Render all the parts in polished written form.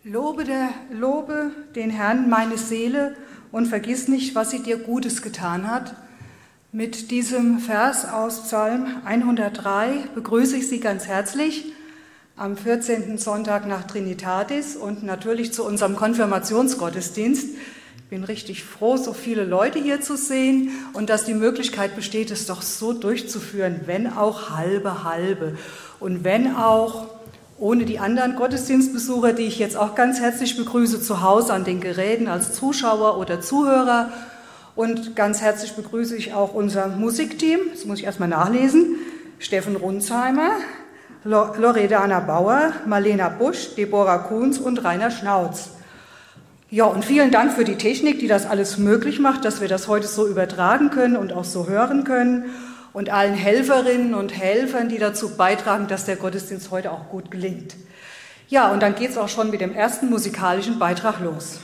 Lobe den Herrn, meine Seele, und vergiss nicht, was sie dir Gutes getan hat. Mit diesem Vers aus Psalm 103 begrüße ich Sie ganz herzlich am 14. Sonntag nach Trinitatis und natürlich zu unserem Konfirmationsgottesdienst. Ich bin richtig froh, so viele Leute hier zu sehen und dass die Möglichkeit besteht, es doch so durchzuführen, wenn auch halbe. Und wenn auch ohne die anderen Gottesdienstbesucher, die ich jetzt auch ganz herzlich begrüße, zu Hause an den Geräten als Zuschauer oder Zuhörer. Und ganz herzlich begrüße ich auch unser Musikteam, das muss ich erstmal nachlesen, Steffen Runzheimer, Loredana Bauer, Marlena Busch, Deborah Kuhns und Rainer Schnauz. Ja, und vielen Dank für die Technik, die das alles möglich macht, dass wir das heute so übertragen können und auch so hören können. Und allen Helferinnen und Helfern, die dazu beitragen, dass der Gottesdienst heute auch gut gelingt. Ja, und dann geht es auch schon mit dem ersten musikalischen Beitrag los.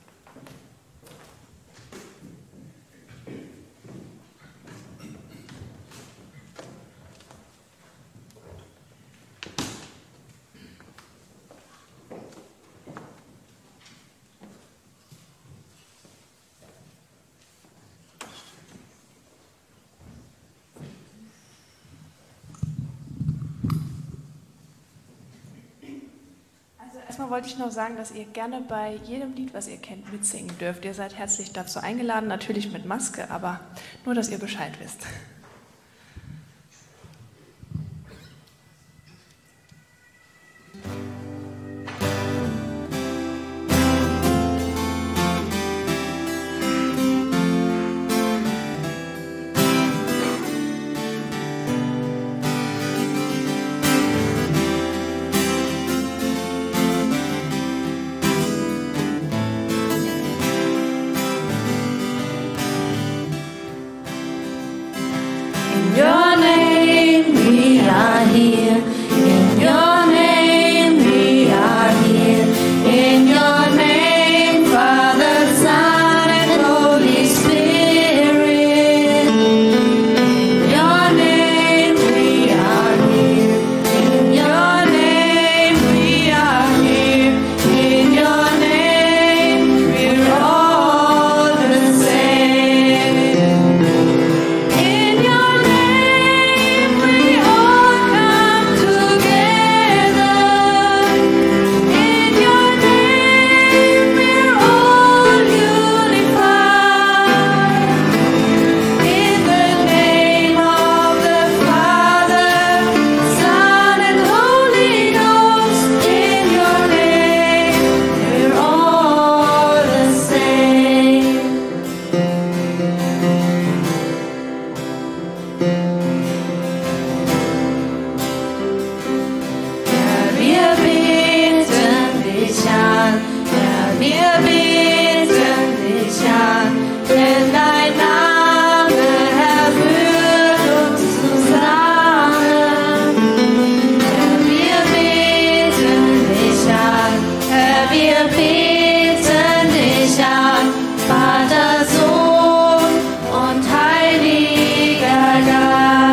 Erstmal wollte ich noch sagen, dass ihr gerne bei jedem Lied, was ihr kennt, mitsingen dürft. Ihr seid herzlich dazu eingeladen, natürlich mit Maske, aber nur, dass ihr Bescheid wisst. Vater, Sohn und Heiliger Geist.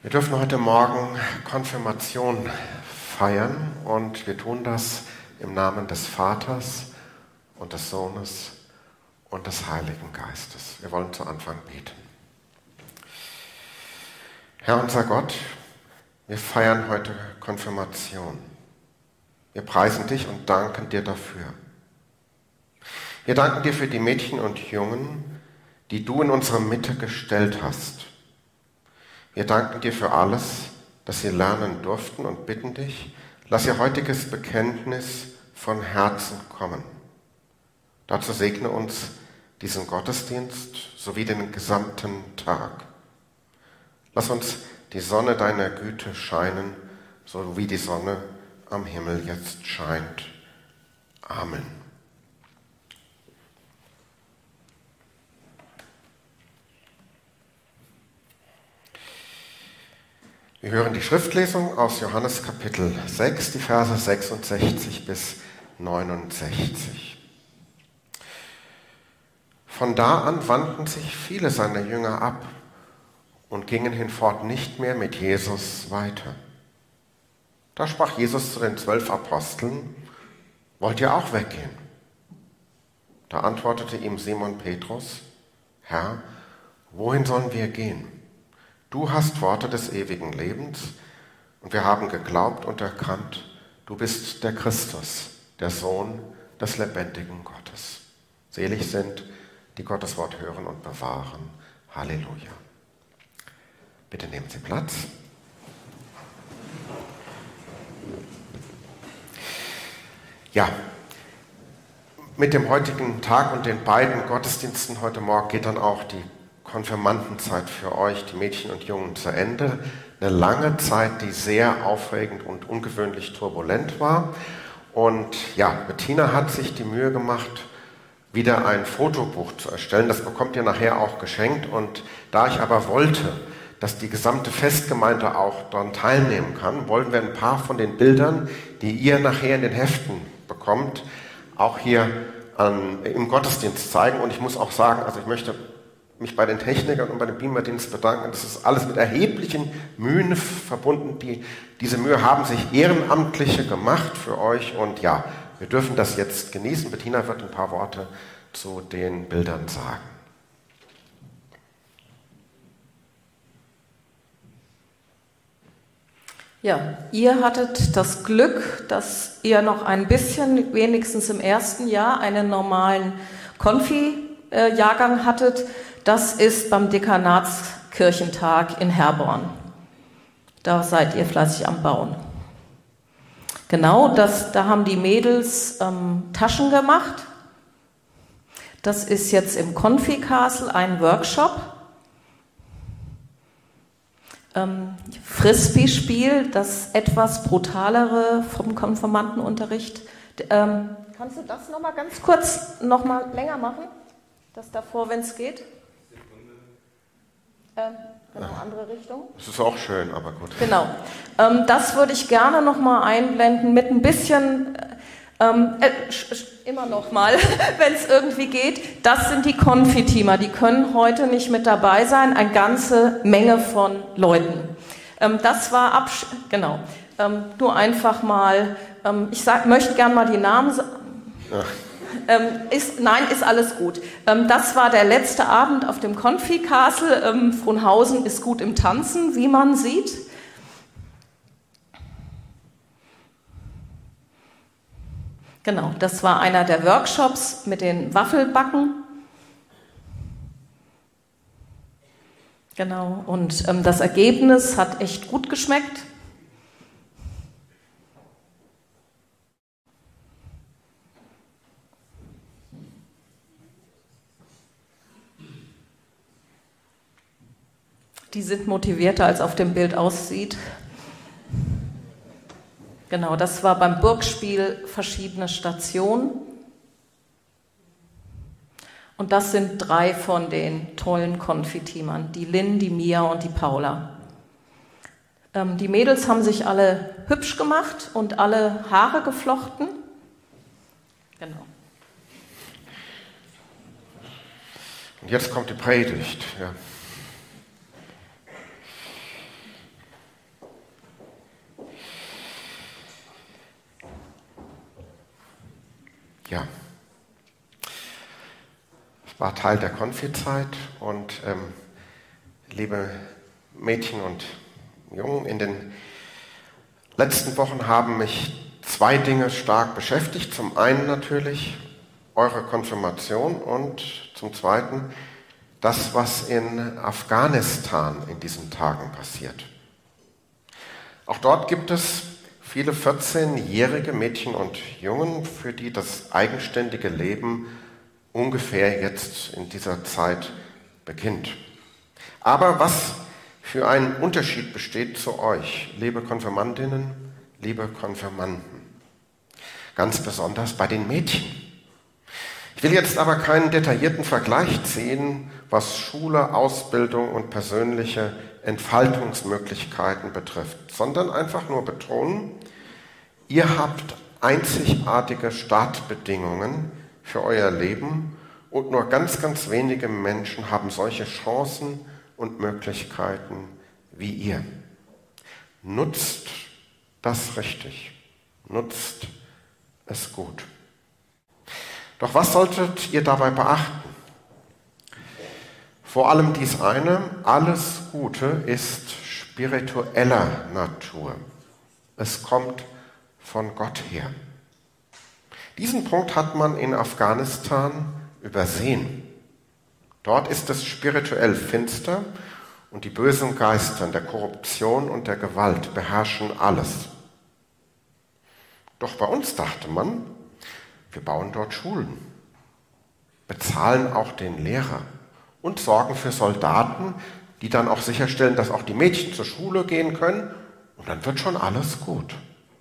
Wir dürfen heute Morgen Konfirmation feiern und wir tun das im Namen des Vaters und des Sohnes und des Heiligen Geistes. Wir wollen zu Anfang beten. Herr unser Gott, wir feiern heute Konfirmation. Wir preisen dich und danken dir dafür. Wir danken dir für die Mädchen und Jungen, die du in unsere Mitte gestellt hast. Wir danken dir für alles, das sie lernen durften und bitten dich, lass ihr heutiges Bekenntnis von Herzen kommen. Dazu segne uns diesen Gottesdienst sowie den gesamten Tag. Lass uns die Sonne deiner Güte scheinen, so wie die Sonne am Himmel jetzt scheint. Amen. Wir hören die Schriftlesung aus Johannes Kapitel 6, die Verse 66 bis 69. Von da an wandten sich viele seiner Jünger ab und gingen hinfort nicht mehr mit Jesus weiter. Da sprach Jesus zu den 12 Aposteln: Wollt ihr auch weggehen? Da antwortete ihm Simon Petrus: Herr, wohin sollen wir gehen? Du hast Worte des ewigen Lebens und wir haben geglaubt und erkannt, du bist der Christus, der Sohn des lebendigen Gottes. Selig sind, die Gottes Wort hören und bewahren. Halleluja. Bitte nehmen Sie Platz. Ja, mit dem heutigen Tag und den beiden Gottesdiensten heute Morgen geht dann auch die Konfirmandenzeit für euch, die Mädchen und Jungen, zu Ende. Eine lange Zeit, die sehr aufregend und ungewöhnlich turbulent war. Und ja, Bettina hat sich die Mühe gemacht, wieder ein Fotobuch zu erstellen. Das bekommt ihr nachher auch geschenkt. Und da ich aber wollte, dass die gesamte Festgemeinde auch daran teilnehmen kann, wollen wir ein paar von den Bildern, die ihr nachher in den Heften bekommt, auch hier im Gottesdienst zeigen. Und ich muss auch sagen, also ich möchte mich bei den Technikern und bei dem Beamerdienst bedanken. Das ist alles mit erheblichen Mühen verbunden. Diese Mühe haben sich Ehrenamtliche gemacht für euch. Und ja, wir dürfen das jetzt genießen. Bettina wird ein paar Worte zu den Bildern sagen. Ja, ihr hattet das Glück, dass ihr noch ein bisschen, wenigstens im ersten Jahr, einen normalen Konfi-Jahrgang hattet. Das ist beim Dekanatskirchentag in Herborn. Da seid ihr fleißig am Bauen. Genau, da haben die Mädels Taschen gemacht. Das ist jetzt im Konfi-Castle ein Workshop. Frisbee-Spiel, das etwas brutalere vom Konfirmandenunterricht. Kannst du das nochmal ganz kurz nochmal länger machen? Das davor, wenn es geht? Genau, andere Richtung. Das ist auch schön, aber gut. Genau. Das würde ich gerne nochmal einblenden mit ein bisschen, immer nochmal, wenn es irgendwie geht. Das sind die Konfiteamer, die können heute nicht mit dabei sein, eine ganze Menge von Leuten. Das war genau. Nur einfach mal, möchte gerne mal die Namen sagen. Ja. Nein, ist alles gut. Das war der letzte Abend auf dem Konfi-Castle. Frohnhausen ist gut im Tanzen, wie man sieht. Genau, das war einer der Workshops mit den Waffelbacken. Genau, und das Ergebnis hat echt gut geschmeckt. Die sind motivierter, als auf dem Bild aussieht. Genau, das war beim Burgspiel verschiedene Stationen. Und das sind 3 von den tollen Konfiteamern, die Lynn, die Mia und die Paula. Die Mädels haben sich alle hübsch gemacht und alle Haare geflochten. Genau. Und jetzt kommt die Predigt. Ja. Ja, es war Teil der Konfizeit und liebe Mädchen und Jungen, in den letzten Wochen haben mich zwei Dinge stark beschäftigt. Zum einen natürlich eure Konfirmation und zum zweiten das, was in Afghanistan in diesen Tagen passiert. Auch dort gibt es viele 14-jährige Mädchen und Jungen, für die das eigenständige Leben ungefähr jetzt in dieser Zeit beginnt. Aber was für ein Unterschied besteht zu euch, liebe Konfirmandinnen, liebe Konfirmanden, ganz besonders bei den Mädchen. Ich will jetzt aber keinen detaillierten Vergleich ziehen, was Schule, Ausbildung und persönliche Entfaltungsmöglichkeiten betrifft, sondern einfach nur betonen, ihr habt einzigartige Startbedingungen für euer Leben und nur ganz, ganz wenige Menschen haben solche Chancen und Möglichkeiten wie ihr. Nutzt das richtig, nutzt es gut. Doch was solltet ihr dabei beachten? Vor allem dies eine: alles Gute ist spiritueller Natur. Es kommt von Gott her. Diesen Punkt hat man in Afghanistan übersehen. Dort ist es spirituell finster und die bösen Geister der Korruption und der Gewalt beherrschen alles. Doch bei uns dachte man, wir bauen dort Schulen, bezahlen auch den Lehrer und sorgen für Soldaten, die dann auch sicherstellen, dass auch die Mädchen zur Schule gehen können, und dann wird schon alles gut.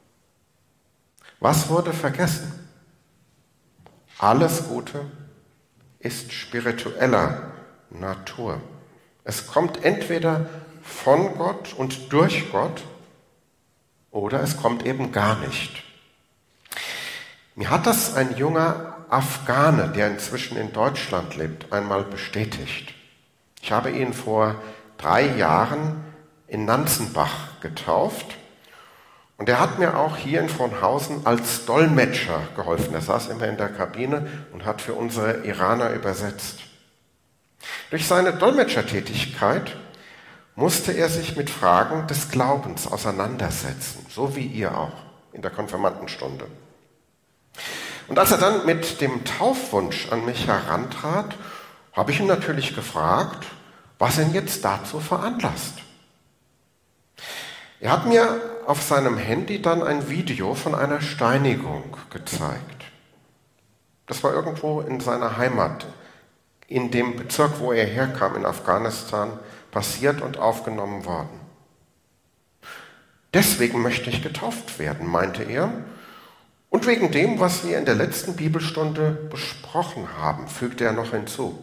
Was wurde vergessen? Alles Gute ist spiritueller Natur. Es kommt entweder von Gott und durch Gott oder es kommt eben gar nicht. Mir hat das ein junger Afghane, der inzwischen in Deutschland lebt, einmal bestätigt. Ich habe ihn vor 3 Jahren in Nanzenbach getauft und er hat mir auch hier in Frohnhausen als Dolmetscher geholfen. Er saß immer in der Kabine und hat für unsere Iraner übersetzt. Durch seine Dolmetschertätigkeit musste er sich mit Fragen des Glaubens auseinandersetzen, so wie ihr auch in der Konfirmandenstunde. Und als er dann mit dem Taufwunsch an mich herantrat, habe ich ihn natürlich gefragt, was ihn jetzt dazu veranlasst. Er hat mir auf seinem Handy dann ein Video von einer Steinigung gezeigt. Das war irgendwo in seiner Heimat, in dem Bezirk, wo er herkam, in Afghanistan, passiert und aufgenommen worden. Deswegen möchte ich getauft werden, meinte er. Und wegen dem, was wir in der letzten Bibelstunde besprochen haben, fügte er noch hinzu.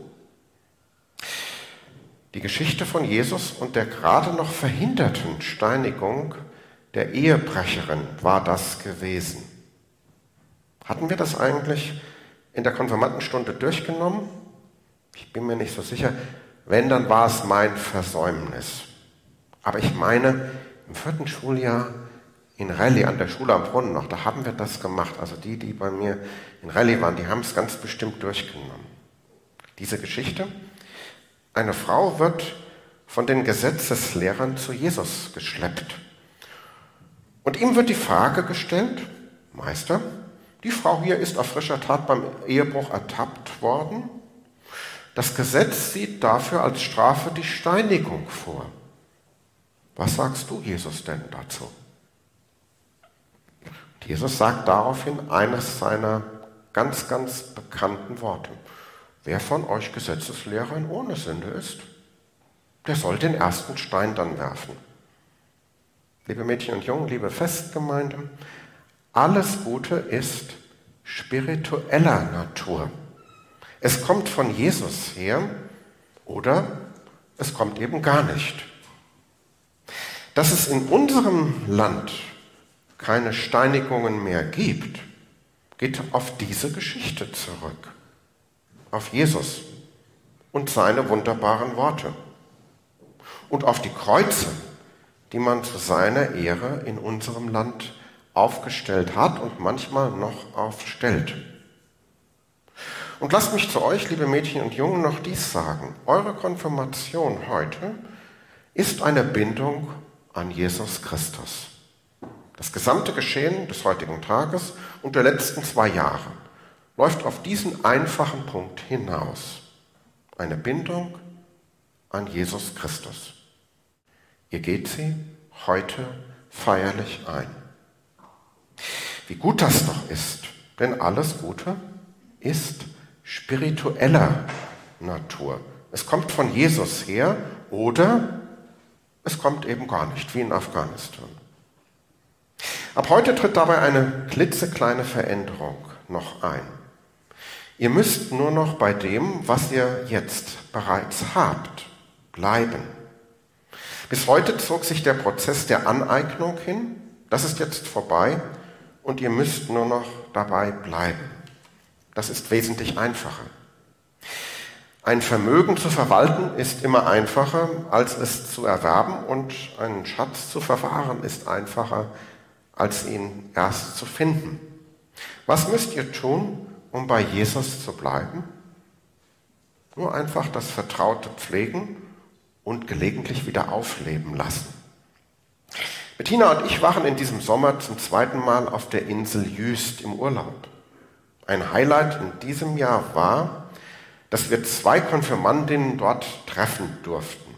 Die Geschichte von Jesus und der gerade noch verhinderten Steinigung der Ehebrecherin war das gewesen. Hatten wir das eigentlich in der Konfirmandenstunde durchgenommen? Ich bin mir nicht so sicher. Wenn, dann war es mein Versäumnis. Aber ich meine, im 4. Schuljahr in Rallye an der Schule am Brunnen noch, da haben wir das gemacht. Also die bei mir in Rallye waren, die haben es ganz bestimmt durchgenommen. Diese Geschichte: Eine Frau wird von den Gesetzeslehrern zu Jesus geschleppt. Und ihm wird die Frage gestellt: Meister, die Frau hier ist auf frischer Tat beim Ehebruch ertappt worden. Das Gesetz sieht dafür als Strafe die Steinigung vor. Was sagst du, Jesus, denn dazu? Jesus sagt daraufhin eines seiner ganz, ganz bekannten Worte. Wer von euch Gesetzeslehrern ohne Sünde ist, der soll den ersten Stein dann werfen. Liebe Mädchen und Jungen, liebe Festgemeinde, alles Gute ist spiritueller Natur. Es kommt von Jesus her oder es kommt eben gar nicht. Dass es in unserem Land keine Steinigungen mehr gibt, geht auf diese Geschichte zurück, auf Jesus und seine wunderbaren Worte und auf die Kreuze, die man zu seiner Ehre in unserem Land aufgestellt hat und manchmal noch aufstellt. Und lasst mich zu euch, liebe Mädchen und Jungen, noch dies sagen. Eure Konfirmation heute ist eine Bindung an Jesus Christus. Das gesamte Geschehen des heutigen Tages und der letzten 2 Jahre läuft auf diesen einfachen Punkt hinaus. Eine Bindung an Jesus Christus. Ihr geht sie heute feierlich ein. Wie gut das doch ist, denn alles Gute ist spiritueller Natur. Es kommt von Jesus her oder es kommt eben gar nicht, wie in Afghanistan. Ab heute tritt dabei eine klitzekleine Veränderung noch ein. Ihr müsst nur noch bei dem, was ihr jetzt bereits habt, bleiben. Bis heute zog sich der Prozess der Aneignung hin. Das ist jetzt vorbei und ihr müsst nur noch dabei bleiben. Das ist wesentlich einfacher. Ein Vermögen zu verwalten ist immer einfacher, als es zu erwerben, und einen Schatz zu verwahren ist einfacher, als ihn erst zu finden. Was müsst ihr tun, um bei Jesus zu bleiben? Nur einfach das Vertraute pflegen und gelegentlich wieder aufleben lassen. Bettina und ich waren in diesem Sommer zum 2. Mal auf der Insel Jüst im Urlaub. Ein Highlight in diesem Jahr war, dass wir 2 Konfirmandinnen dort treffen durften.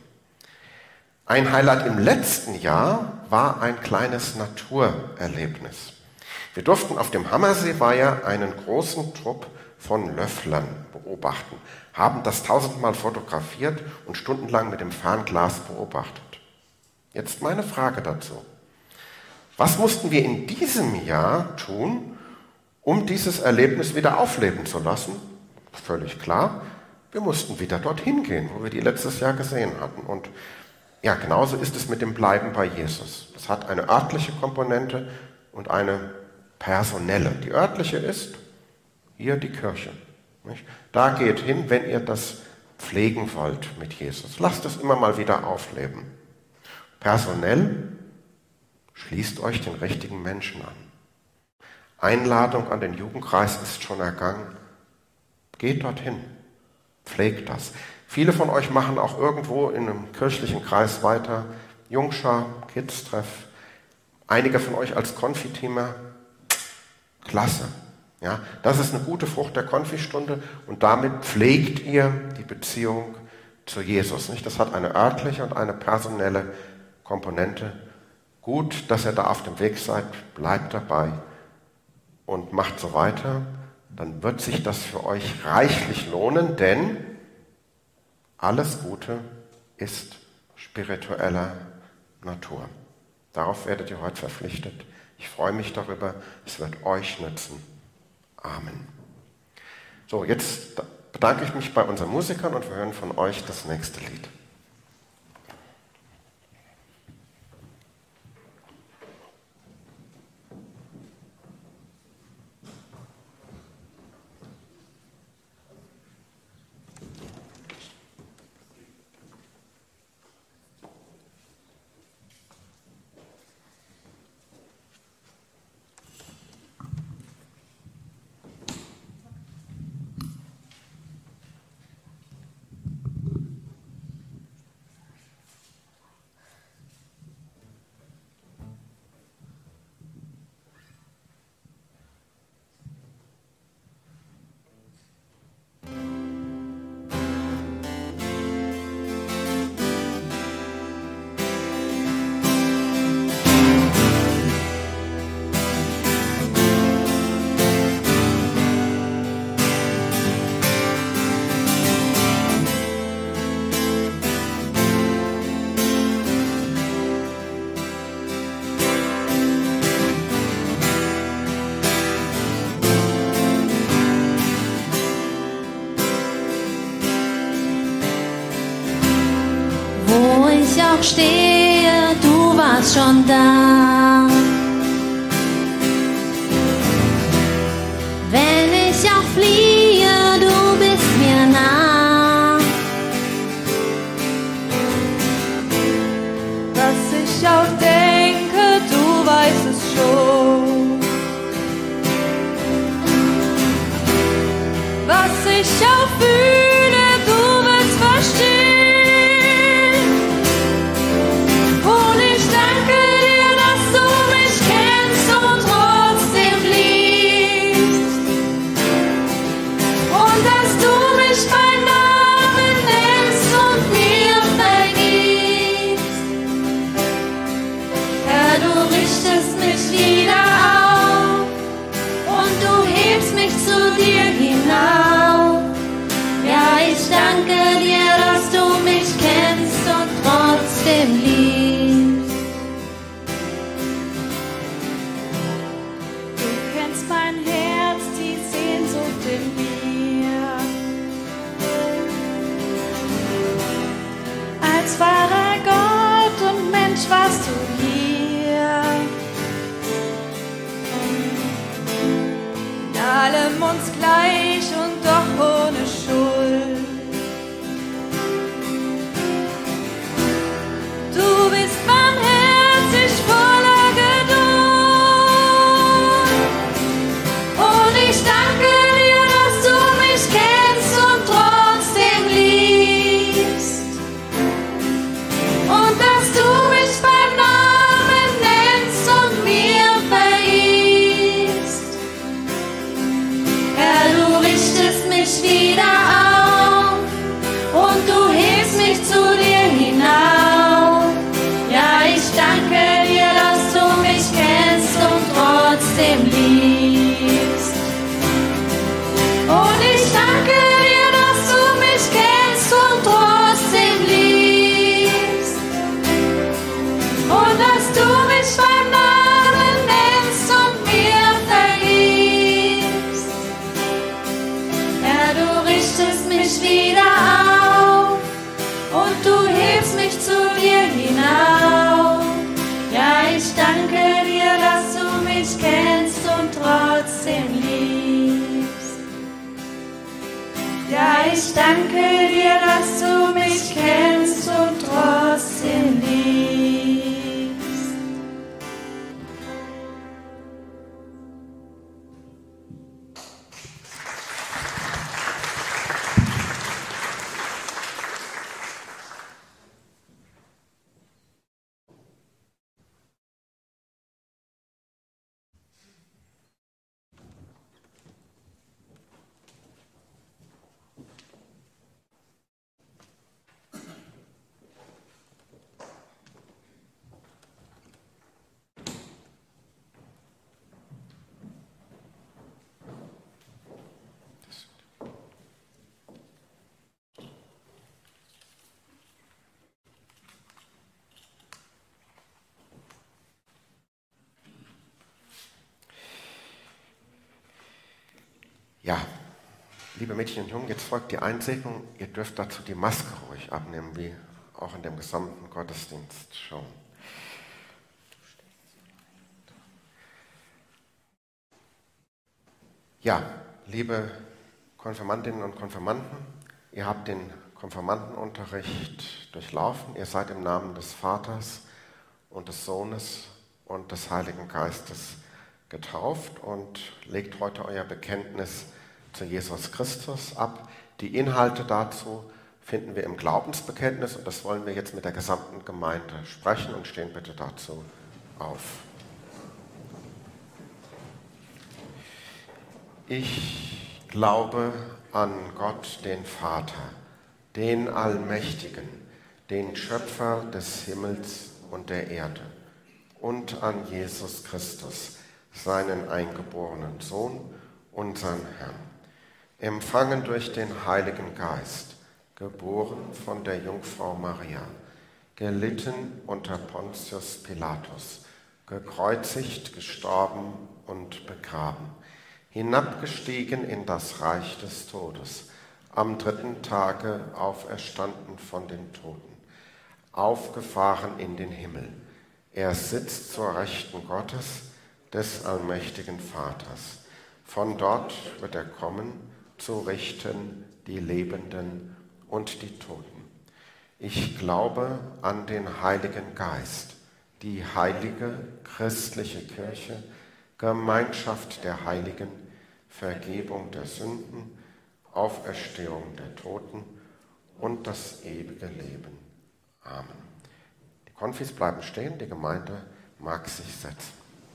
Ein Highlight im letzten Jahr war ein kleines Naturerlebnis. Wir durften auf dem Hammerseeweiher einen großen Trupp von Löfflern beobachten, haben das 1000-mal fotografiert und stundenlang mit dem Fernglas beobachtet. Jetzt meine Frage dazu. Was mussten wir in diesem Jahr tun, um dieses Erlebnis wieder aufleben zu lassen? Völlig klar, wir mussten wieder dorthin gehen, wo wir die letztes Jahr gesehen hatten. Und ja, genauso ist es mit dem Bleiben bei Jesus. Das hat eine örtliche Komponente und eine personelle. Die örtliche ist hier die Kirche. Nicht? Da geht hin, wenn ihr das pflegen wollt mit Jesus. Lasst es immer mal wieder aufleben. Personell schließt euch den richtigen Menschen an. Einladung an den Jugendkreis ist schon ergangen. Geht dorthin, pflegt das. Viele von euch machen auch irgendwo in einem kirchlichen Kreis weiter. Jungschar, Kids-Treff. Einige von euch als Konfiteamer. Klasse. Ja, das ist eine gute Frucht der Konfistunde und damit pflegt ihr die Beziehung zu Jesus. Nicht? Das hat eine örtliche und eine personelle Komponente. Gut, dass ihr da auf dem Weg seid, bleibt dabei und macht so weiter. Dann wird sich das für euch reichlich lohnen, denn alles Gute ist spiritueller Natur. Darauf werdet ihr heute verpflichtet. Ich freue mich darüber, es wird euch nützen. Amen. So, jetzt bedanke ich mich bei unseren Musikern und wir hören von euch das nächste Lied. Stehe, du warst schon da. Wenn ich auch fliehe, du bist mir nah. Was ich auch denke, du weißt es schon. Was ich ich auch fühle, du wirst verstehen. Und ich danke dir, dass du mich kennst und trotzdem liebst. Und dass du mich beim Namen nennst und mir vergibst. Herr, du richtest mich wieder auf und du hebst mich zu dir hinauf. Ja, ich danke dir, dass du mich kennst und trotzdem liebst. Du kennst mein Herz, die Sehnsucht in mir. Als wahrer Gott und Mensch warst du hier. In allem uns gleich und doch ohne Schuld. Du bist barmherzig, voller Geduld. Und ich danke dir, dass du mich kennst und trotzdem liebst. Und dass du mich beim Namen nennst und mir vergibst. Herr, du richtest mich wieder auf und du hebst mich zu dir hinauf. Ja, ich danke dir, dass du mich kennst und trotzdem liebst. Und ich danke dir, dass du mich kennst und trotzdem liebst. Und dass du mich beim Namen nennst und mir vergibst. Herr, du richtest mich wieder auf und du hebst mich zu dir hinauf. Ja, ich danke dir, dass du mich kennst und trotzdem liebst. Ja, ich danke dir, dass du mich kennst und trotzdem liebst. Ja, liebe Mädchen und Jungen, jetzt folgt die Einsegnung. Ihr dürft dazu die Maske ruhig abnehmen, wie auch in dem gesamten Gottesdienst schon. Ja, liebe Konfirmandinnen und Konfirmanden, ihr habt den Konfirmandenunterricht durchlaufen. Ihr seid im Namen des Vaters und des Sohnes und des Heiligen Geistes getauft und legt heute euer Bekenntnis zu Jesus Christus ab. Die Inhalte dazu finden wir im Glaubensbekenntnis und das wollen wir jetzt mit der gesamten Gemeinde sprechen und stehen bitte dazu auf. Ich glaube an Gott, den Vater, den Allmächtigen, den Schöpfer des Himmels und der Erde und an Jesus Christus, seinen eingeborenen Sohn, unseren Herrn, empfangen durch den Heiligen Geist, geboren von der Jungfrau Maria, gelitten unter Pontius Pilatus, gekreuzigt, gestorben und begraben, hinabgestiegen in das Reich des Todes, am 3. Tage auferstanden von den Toten, aufgefahren in den Himmel. Er sitzt zur Rechten Gottes, des allmächtigen Vaters. Von dort wird er kommen, zu richten die Lebenden und die Toten. Ich glaube an den Heiligen Geist, die heilige christliche Kirche, Gemeinschaft der Heiligen, Vergebung der Sünden, Auferstehung der Toten und das ewige Leben. Amen. Die Konfis bleiben stehen, die Gemeinde mag sich setzen.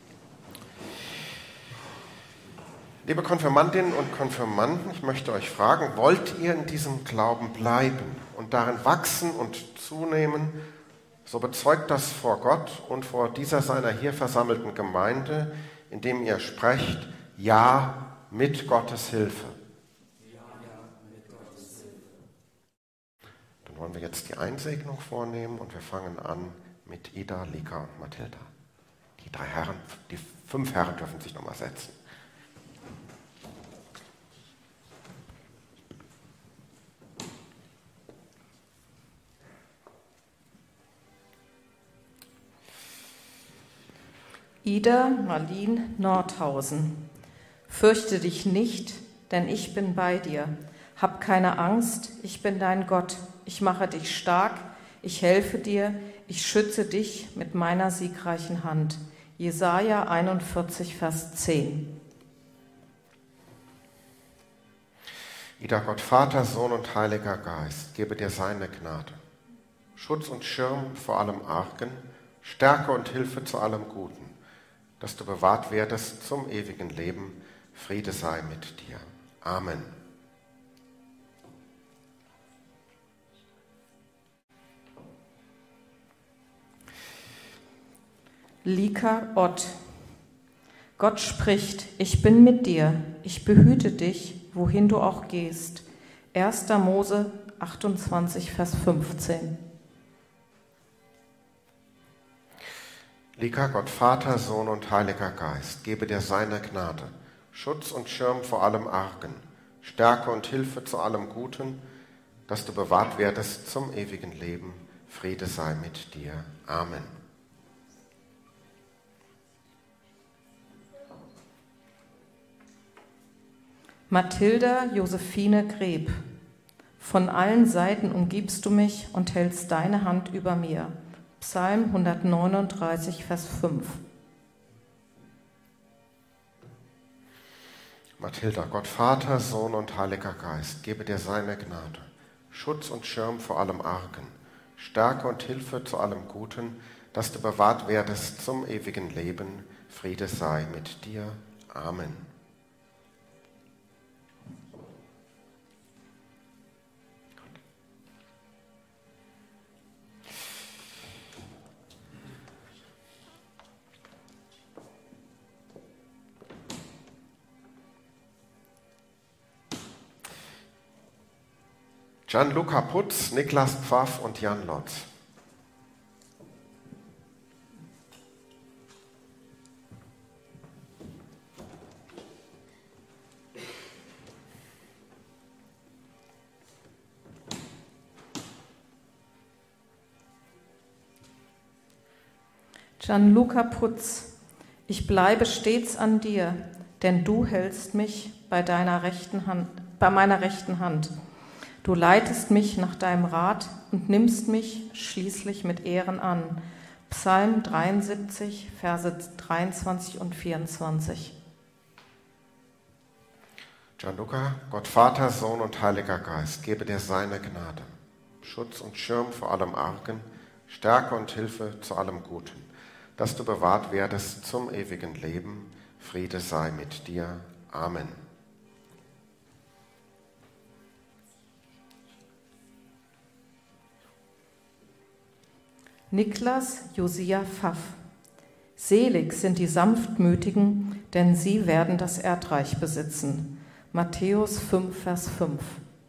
Liebe Konfirmandinnen und Konfirmanden, ich möchte euch fragen, wollt ihr in diesem Glauben bleiben und darin wachsen und zunehmen? So bezeugt das vor Gott und vor dieser seiner hier versammelten Gemeinde, indem ihr sprecht, ja, mit Gottes Hilfe. Dann wollen wir jetzt die Einsegnung vornehmen und wir fangen an mit Ida, Lika und Mathilda. Die 5 Herren dürfen sich nochmal setzen. Ida Marlin Nordhausen. Fürchte dich nicht, denn ich bin bei dir. Hab keine Angst, ich bin dein Gott. Ich mache dich stark, ich helfe dir, ich schütze dich mit meiner siegreichen Hand. Jesaja 41, Vers 10. Ida, Gott, Vater, Sohn und Heiliger Geist, gebe dir seine Gnade. Schutz und Schirm vor allem Argen, Stärke und Hilfe zu allem Guten, dass du bewahrt werdest zum ewigen Leben. Friede sei mit dir. Amen. Lika Ott. Gott spricht, ich bin mit dir, ich behüte dich, wohin du auch gehst. 1. Mose 28, Vers 15. Lika, Gott, Vater, Sohn und Heiliger Geist, gebe dir seine Gnade, Schutz und Schirm vor allem Argen, Stärke und Hilfe zu allem Guten, dass du bewahrt werdest zum ewigen Leben. Friede sei mit dir. Amen. Mathilda Josephine Greb. Von allen Seiten umgibst du mich und hältst deine Hand über mir. Psalm 139, Vers 5. Mathilda, Gott, Vater, Sohn und Heiliger Geist, gebe dir seine Gnade, Schutz und Schirm vor allem Argen, Stärke und Hilfe zu allem Guten, dass du bewahrt werdest zum ewigen Leben. Friede sei mit dir. Amen. Gianluca Putz, Niklas Pfaff und Jan Lotz. Gianluca Putz. Ich bleibe stets an dir, denn du hältst mich bei meiner rechten Hand. Du leitest mich nach deinem Rat und nimmst mich schließlich mit Ehren an. Psalm 73, Verse 23 und 24. Gianluca, Gott, Vater, Sohn und Heiliger Geist, gebe dir seine Gnade, Schutz und Schirm vor allem Argen, Stärke und Hilfe zu allem Guten, dass du bewahrt werdest zum ewigen Leben. Friede sei mit dir. Amen. Niklas Josia Pfaff. Selig sind die Sanftmütigen, denn sie werden das Erdreich besitzen. Matthäus 5, Vers 5.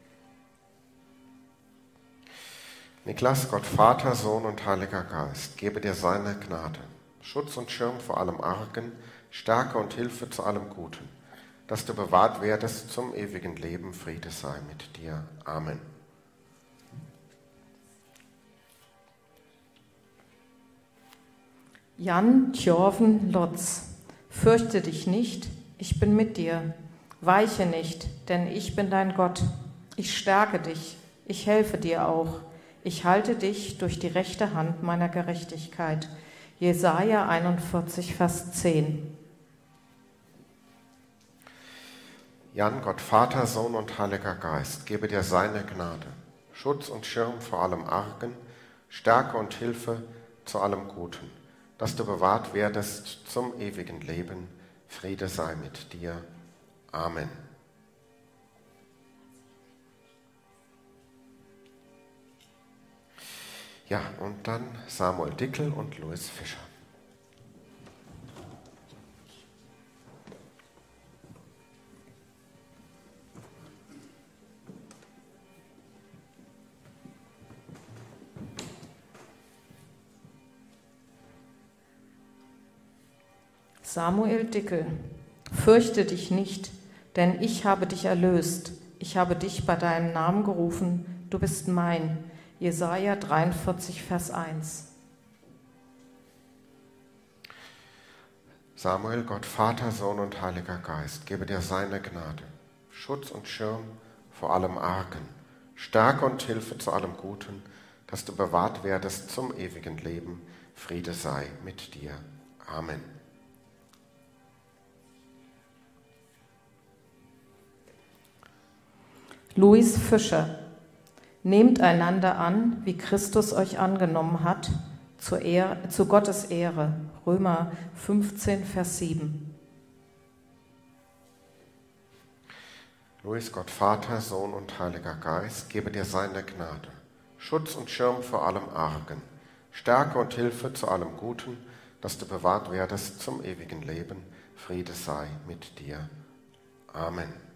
Niklas, Gott, Vater, Sohn und Heiliger Geist, gebe dir seine Gnade, Schutz und Schirm vor allem Argen, Stärke und Hilfe zu allem Guten, dass du bewahrt werdest zum ewigen Leben. Friede sei mit dir. Amen. Jan Tjorven Lotz. Fürchte dich nicht, ich bin mit dir. Weiche nicht, denn ich bin dein Gott. Ich stärke dich, ich helfe dir auch. Ich halte dich durch die rechte Hand meiner Gerechtigkeit. Jesaja 41, Vers 10. Jan, Gott Vater, Sohn und Heiliger Geist, gebe dir seine Gnade, Schutz und Schirm vor allem Argen, Stärke und Hilfe zu allem Guten, dass du bewahrt werdest zum ewigen Leben. Friede sei mit dir. Amen. Ja, und dann Samuel Dickel und Louis Fischer. Samuel Dickel, fürchte dich nicht, denn ich habe dich erlöst. Ich habe dich bei deinem Namen gerufen, du bist mein. Jesaja 43, Vers 1. Samuel, Gott Vater, Sohn und Heiliger Geist, gebe dir seine Gnade, Schutz und Schirm vor allem Argen, Stärke und Hilfe zu allem Guten, dass du bewahrt werdest zum ewigen Leben. Friede sei mit dir. Amen. Louis Fischer, nehmt einander an, wie Christus euch angenommen hat, zu Gottes Ehre. Römer 15, Vers 7. Louis, Gott Vater, Sohn und Heiliger Geist, gebe dir seine Gnade, Schutz und Schirm vor allem Argen, Stärke und Hilfe zu allem Guten, dass du bewahrt werdest zum ewigen Leben. Friede sei mit dir. Amen.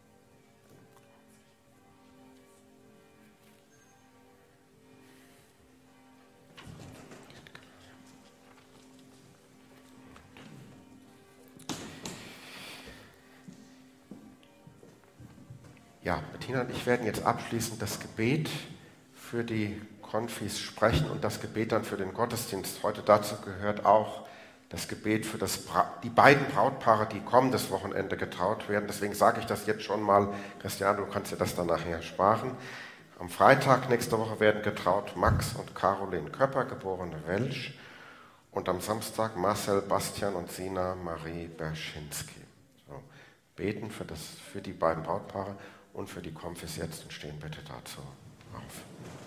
Ja, Bettina und ich werden jetzt abschließend das Gebet für die Konfis sprechen und das Gebet dann für den Gottesdienst. Heute dazu gehört auch das Gebet für die beiden Brautpaare, die kommendes Wochenende getraut werden. Deswegen sage ich das jetzt schon mal. Christian, du kannst dir das dann nachher sparen. Am Freitag nächste Woche werden getraut Max und Caroline Köpper, geborene Welsch. Und am Samstag Marcel, Bastian und Sina Marie Berschinski. So, beten für die beiden Brautpaare und für die Konfis jetzt und stehen bitte dazu auf.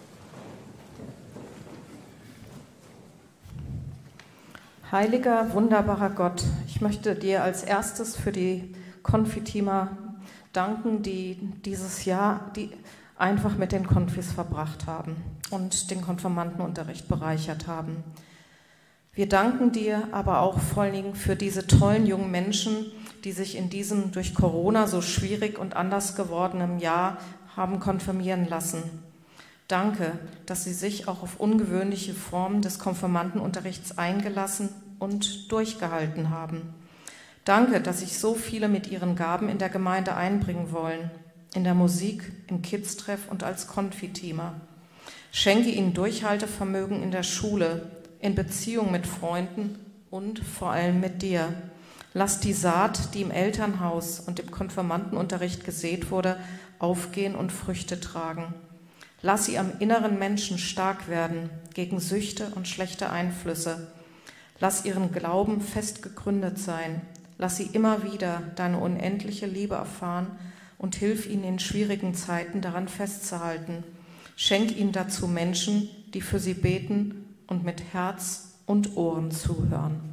Heiliger, wunderbarer Gott, ich möchte dir als erstes für die Konfiteamer danken, die dieses Jahr einfach mit den Konfis verbracht haben und den Konfirmandenunterricht bereichert haben. Wir danken dir aber auch vor allen Dingen für diese tollen jungen Menschen, die sich in diesem durch Corona so schwierig und anders gewordenen Jahr haben konfirmieren lassen. Danke, dass sie sich auch auf ungewöhnliche Formen des Konfirmandenunterrichts eingelassen und durchgehalten haben. Danke, dass sich so viele mit ihren Gaben in der Gemeinde einbringen wollen, in der Musik, im Kids-Treff und als Konfiteamer. Schenke ihnen Durchhaltevermögen in der Schule, in Beziehung mit Freunden und vor allem mit dir. Lass die Saat, die im Elternhaus und im Konfirmandenunterricht gesät wurde, aufgehen und Früchte tragen. Lass sie am inneren Menschen stark werden gegen Süchte und schlechte Einflüsse. Lass ihren Glauben fest gegründet sein. Lass sie immer wieder deine unendliche Liebe erfahren und hilf ihnen in schwierigen Zeiten daran festzuhalten. Schenk ihnen dazu Menschen, die für sie beten und mit Herz und Ohren zuhören.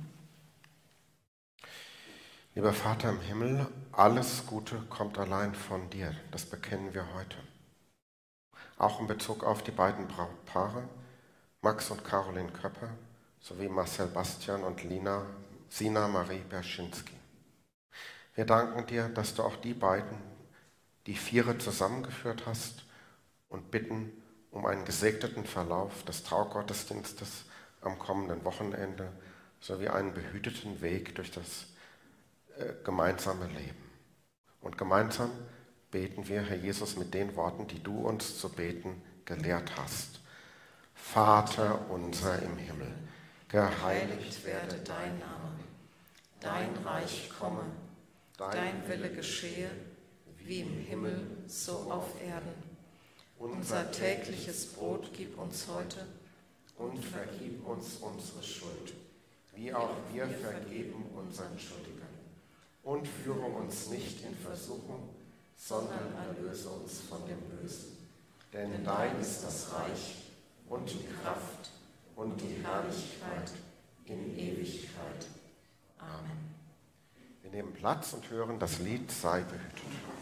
Lieber Vater im Himmel, alles Gute kommt allein von dir. Das bekennen wir heute. Auch in Bezug auf die beiden Brautpaare, Max und Caroline Köpper, sowie Marcel Bastian und Sina Marie Berschinski. Wir danken dir, dass du auch die beiden, die Viere zusammengeführt hast und bitten um einen gesegneten Verlauf des Traugottesdienstes am kommenden Wochenende sowie einen behüteten Weg durch das gemeinsame Leben. Und gemeinsam beten wir, Herr Jesus, mit den Worten, die du uns zu beten gelehrt hast. Vater unser im Himmel, geheiligt werde dein Name, dein Reich komme, dein Wille geschehe, wie im Himmel, so auf Erden. Unser tägliches Brot gib uns heute und vergib uns unsere Schuld, wie auch wir vergeben unseren Schuldigern. Und führe uns nicht in Versuchung, sondern erlöse uns von dem Bösen. Denn dein ist das Reich und die Kraft und die Herrlichkeit in Ewigkeit. Amen. Wir nehmen Platz und hören das Lied Sei behütet.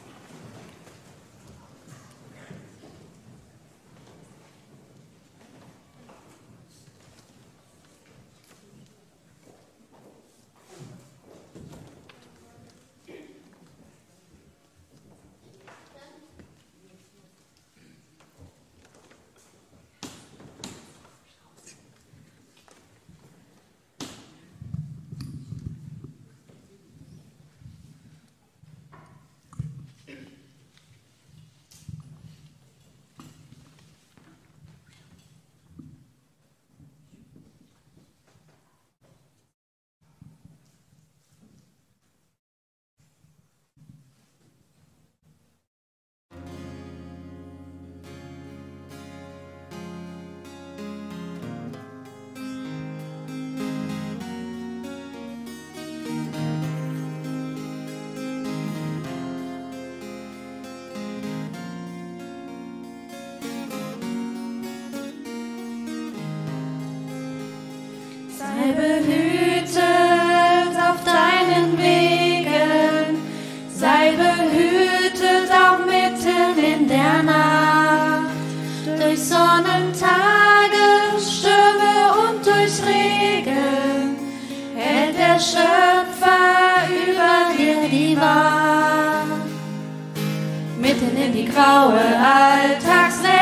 Sei behütet auf deinen Wegen, sei behütet auch mitten in der Nacht, durch Sonnentage, Stürme und durch Regen, hält der Schöpfer über dir die Wacht. Mitten in die graue Alltagswelt,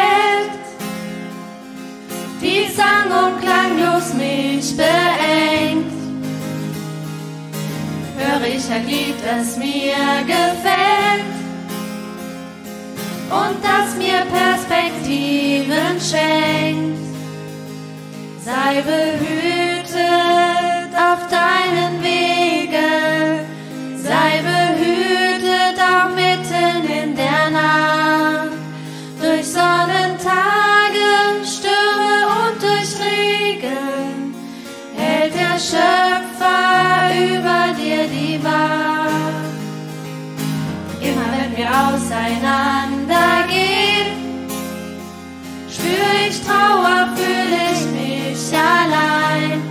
die sang- und klanglos mich beengt, höre ich ein Lied, das mir gefällt und das mir Perspektiven schenkt. Sei behütet auf deinen Wegen, sei behütet auch mitten in der Nacht, durch Sonnentage, Stürme und durch Regen, hält der Schöpfer über dir die Wacht. Immer wenn wir auseinandergehen, spür ich Trauer, fühle ich mich allein.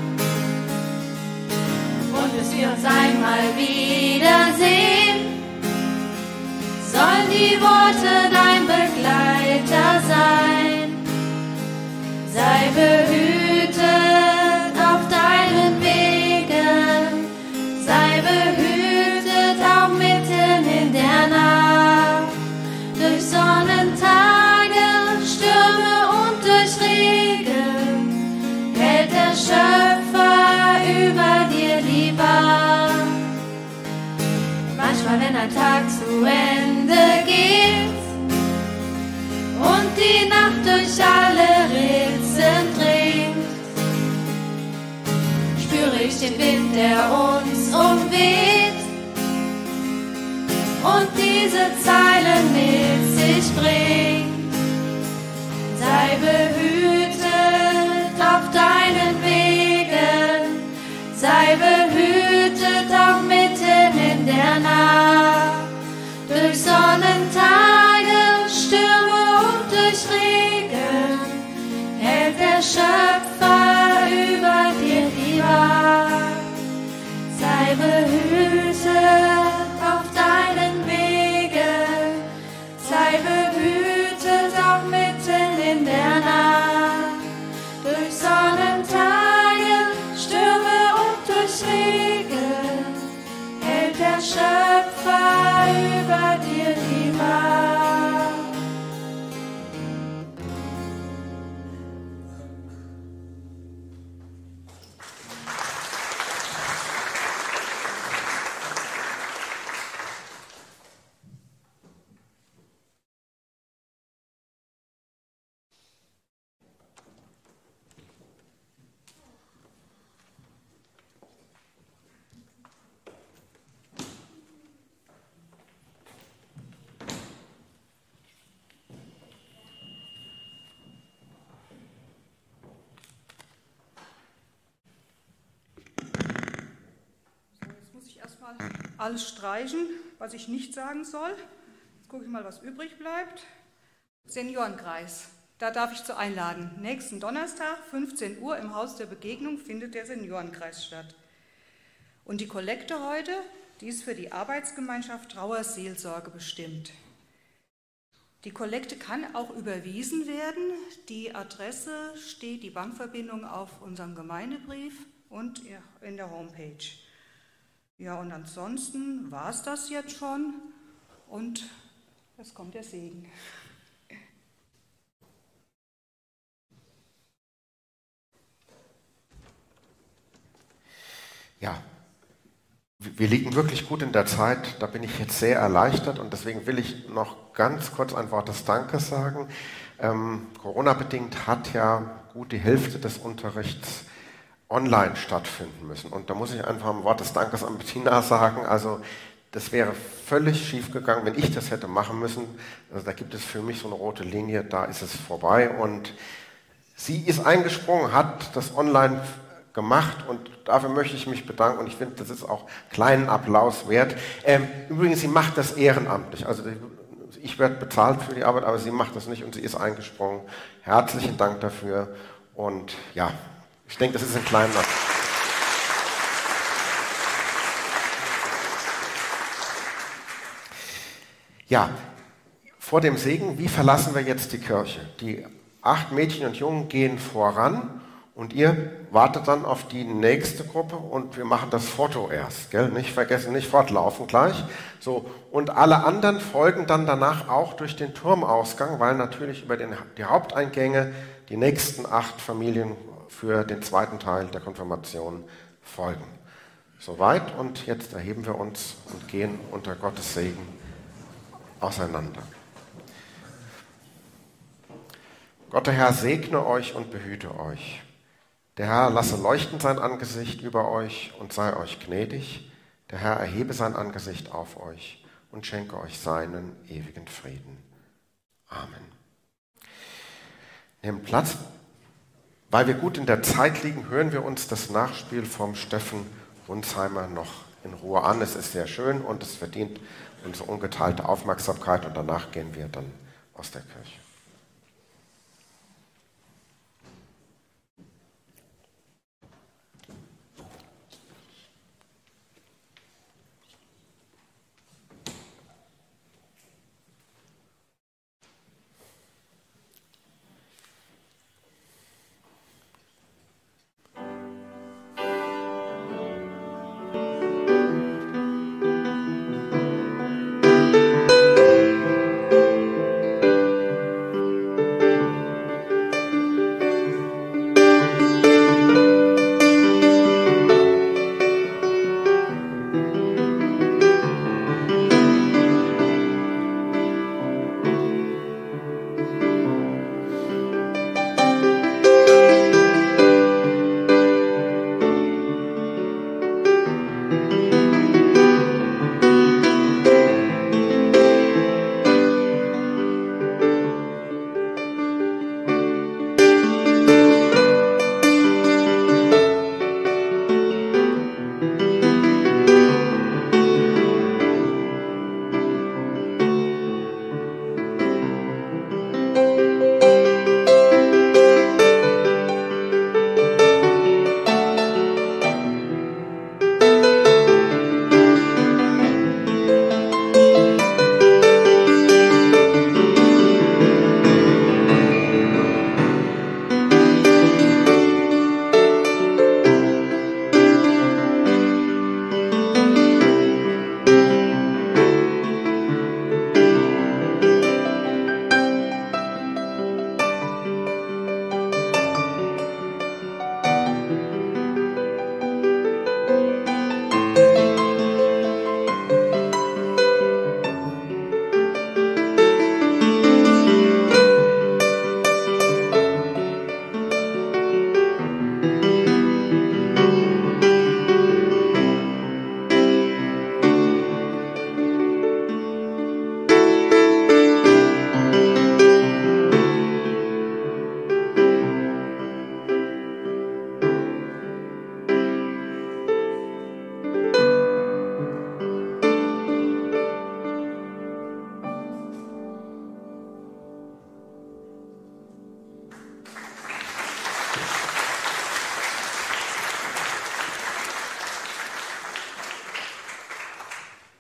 Und bis wir uns einmal wiedersehen, sollen die Worte dein Begleiter sein. Sei behütet auf deinen Wegen, sei behütet auch mitten in der Nacht, durch Sonnentage, Stürme und durch Regen, hält der Schöpfer über dir die Wacht. Manchmal, wenn ein Tag zu Ende geht und die Nacht durch alle Ritzen dringt, spüre ich den Wind, der uns umweht und diese Zeilen mit sich bringt. Sei behütet auf deinen Wegen, sei behütet auch mitten in der Nacht, durch Sonnentage, Stürme und durch Regen, hält der Schöpfer über dir die Wacht. Sei behütet auf deinen Wegen, sei behütet auch mitten in der Nacht, durch Sonnentage, Stürme und durch Regen, hält der Schöpfer über dir die Wacht. Jetzt muss ich erstmal alles streichen, was ich nicht sagen soll. Jetzt gucke ich mal, was übrig bleibt. Seniorenkreis. Da darf ich zu einladen. Nächsten Donnerstag, 15 Uhr, im Haus der Begegnung findet der Seniorenkreis statt. Und die Kollekte heute, die ist für die Arbeitsgemeinschaft Trauerseelsorge bestimmt. Die Kollekte kann auch überwiesen werden. Die Adresse steht, die Bankverbindung auf unserem Gemeindebrief und in der Homepage. Ja, und ansonsten war es das jetzt schon und jetzt kommt der Segen. Ja, wir liegen wirklich gut in der Zeit, da bin ich jetzt sehr erleichtert und deswegen will ich noch ganz kurz ein Wort des Dankes sagen. Corona-bedingt hat ja gut die Hälfte des Unterrichts online stattfinden müssen und da muss ich einfach ein Wort des Dankes an Bettina sagen, also das wäre völlig schief gegangen, wenn ich das hätte machen müssen. Also da gibt es für mich so eine rote Linie, da ist es vorbei und sie ist eingesprungen, hat das online gemacht und dafür möchte ich mich bedanken und ich finde, das ist auch kleinen Applaus wert. Übrigens, sie macht das ehrenamtlich, also ich werde bezahlt für die Arbeit, aber sie macht das nicht und sie ist eingesprungen. Herzlichen Dank dafür und ja, ich denke, das ist ein kleiner Applaus. Ja, vor dem Segen, wie verlassen wir jetzt die Kirche? Die 8 Mädchen und Jungen gehen voran und ihr wartet dann auf die nächste Gruppe und wir machen das Foto erst, gell? Nicht vergessen, nicht fortlaufen gleich. So, und alle anderen folgen dann danach auch durch den Turmausgang, weil natürlich über die Haupteingänge die nächsten 8 Familien für den zweiten Teil der Konfirmation folgen. Soweit und jetzt erheben wir uns und gehen unter Gottes Segen auseinander. Gott der Herr segne euch und behüte euch. Der Herr lasse leuchten sein Angesicht über euch und sei euch gnädig. Der Herr erhebe sein Angesicht auf euch und schenke euch seinen ewigen Frieden. Amen. Nehmt Platz. Weil wir gut in der Zeit liegen, hören wir uns das Nachspiel vom Steffen Runsheimer noch in Ruhe an. Es ist sehr schön und es verdient unsere ungeteilte Aufmerksamkeit und danach gehen wir dann aus der Kirche.